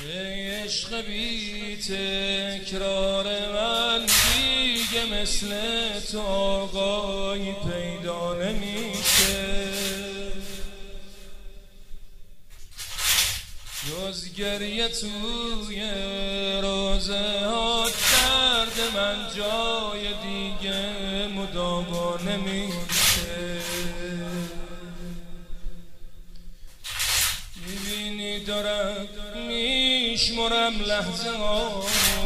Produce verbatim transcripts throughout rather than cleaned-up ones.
ای عشق بی تکرار من دیگه مثل تو آقایی پیدا نمیشه، جز گریه توی روزه ها درد من جای دیگه مداوا نمیشه. میبینی دارم میشمرم لحظه ها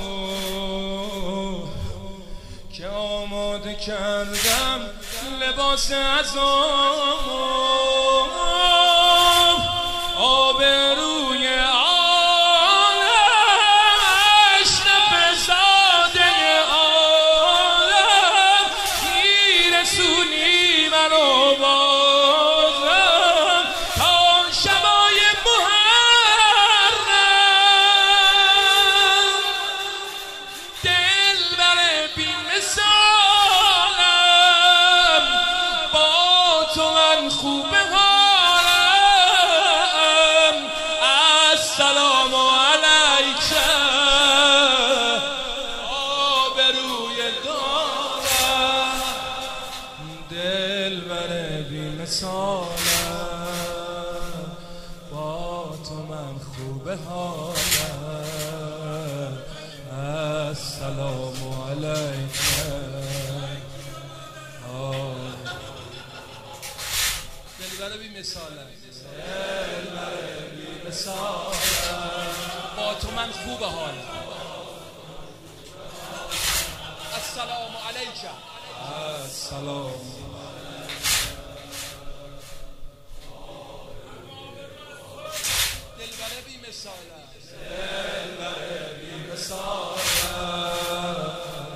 که آماده کردم لباس عزامو، آبروی عالم اشرف زاده عالم میرسونی منو بازم تا شبای محرم. دلبر بی مثالم با تو من خوبه سلام علیک آبروی دارم، دلبر بی مثالم با تو من خوبه حالم. السلام علیک دلبر بی مثالم، دلبر بی مثالم با تو من خوبه حال. السلام علیک السلام دلبر بی مثالم، دلبر بی مثالم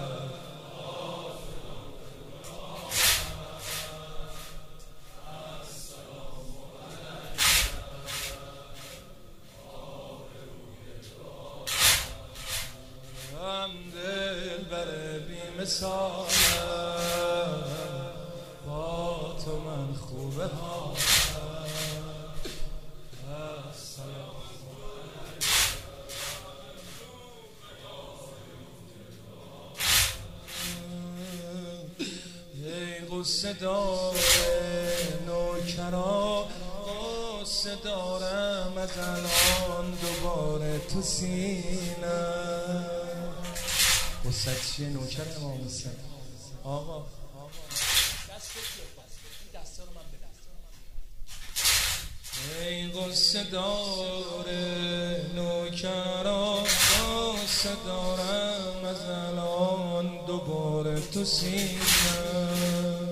دلبر بی مثالم با تو من خوبه ها. ای غصه دار نوکرا غصه دارم از الان دوباره تو سینم. غصه چیه نوکر امام حسین؟ آقا دست رو من بده. ای غصه دار نوکرا غصه دارم از الان دوباره تو سینم.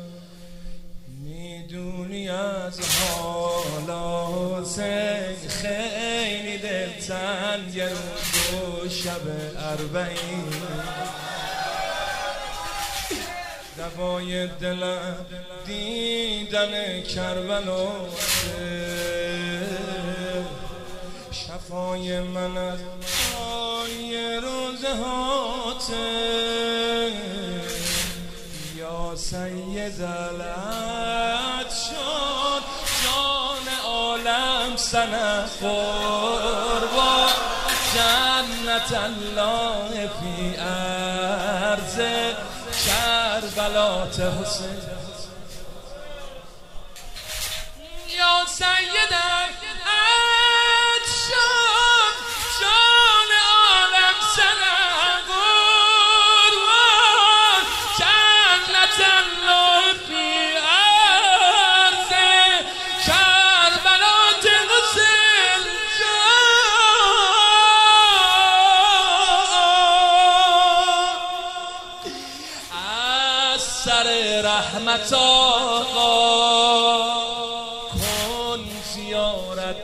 میدونی از حالا حسین خیلی دلتنگ روز و شب اربعین، دوای دلم دیدن کربلاست، شفای من از پای روزه هاته. یا سید العطشان جان عالم سنه قربان، جنت الله فی ارض کربلات حسین. یا سید العطشان جان عالم سنه قربان، جنت الله فی ارض کربلات حسین. از سر رحمت آقا کن زیارت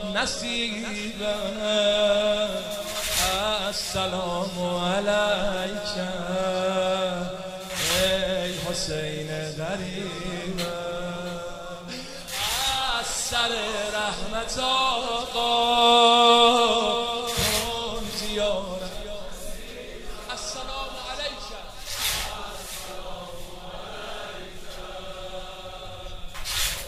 نصیبم. السلام علیک ای حسین غریبم. از سر رحمت آقا کن زیارت. السلام علیک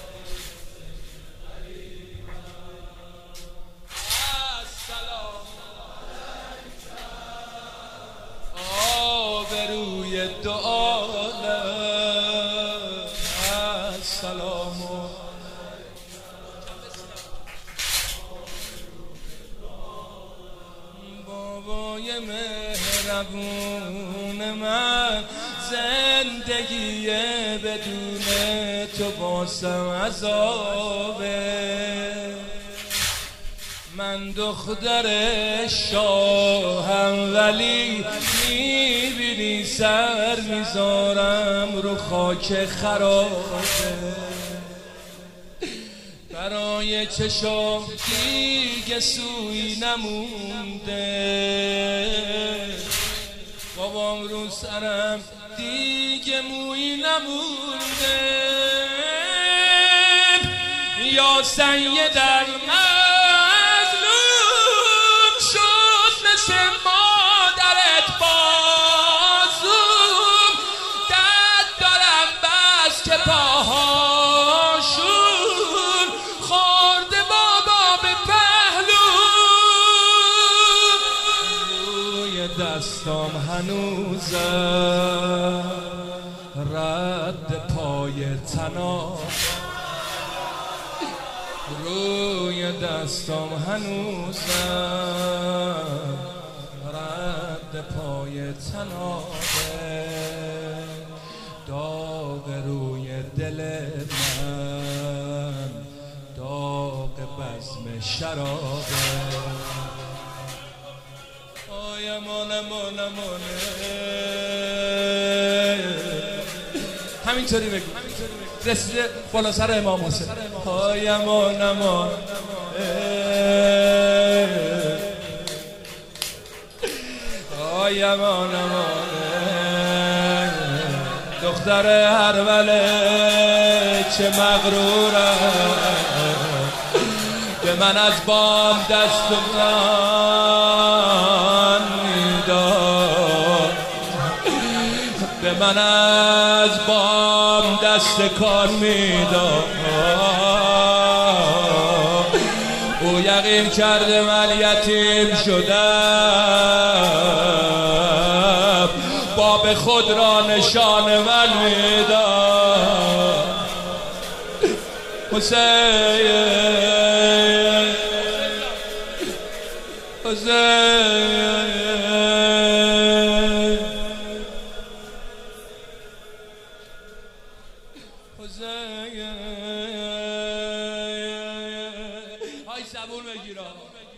السلام روی دو عالم. السلام بابای مهربون من، زندگی بدون تو باسم عذابه. من دختر شاهم ولی میبینی سر میذارم رو خاک خرابه. برای چشم دیگه سوی نمونده، بابام رو سرم دیگه موی نمونده. یا سید المظلوم شد مثل مادرت بازوم، دد دارم بس که پاهاشون خورده بابا به پهلو. روی دستام هنوزم رد پای تناب، روی دستام هنوزم رد پای تنابه. داغ روی دل من داغ بزم شرابه. آی امان امان امانه، همینطوری بگو، رسیده بالا سر امام حسین. های امان امان های امان امان، دختر هروله چه مغرورم، به من از بام دست من میداد، به من از بام دست کار میداد. او یقین کرده من یتیم شدم، باب خود را نشان من میداد. حسین حسین های زبون بگیرم.